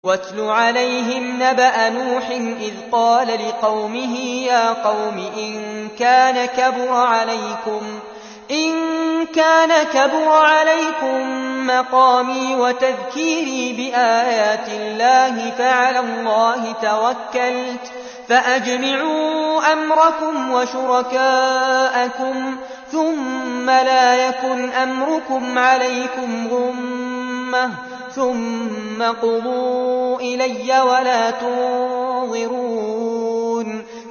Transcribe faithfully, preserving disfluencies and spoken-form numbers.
واتل عليهم نبأ نوح إذ قال لقومه يا قوم إن كان كبر عليكم إن كان كبر عليكم مقامي وتذكيري بآيات الله فعلى الله توكلت فأجمعوا أمركم وشركاءكم ثم لا يكن أمركم عليكم غمة ثم قضوا إلي ولا تنظرون